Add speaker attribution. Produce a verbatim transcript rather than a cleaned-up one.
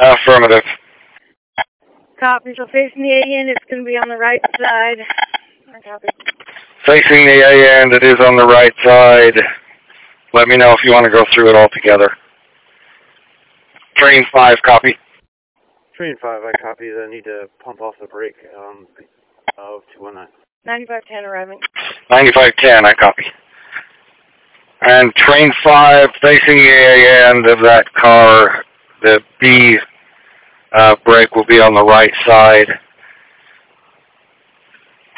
Speaker 1: Affirmative.
Speaker 2: Copy. So facing the A end, it's going to be on the right side. Copy.
Speaker 1: Facing the A end, it is on the right side. Let me know if you want to go through it all together. Train five, copy.
Speaker 3: Train five, I copy. I need to pump off the brake um, of two one nine.
Speaker 2: ninety-five ten arriving.
Speaker 1: ninety-five ten, I copy. And train five, facing the A end of that car, the B uh, brake will be on the right side.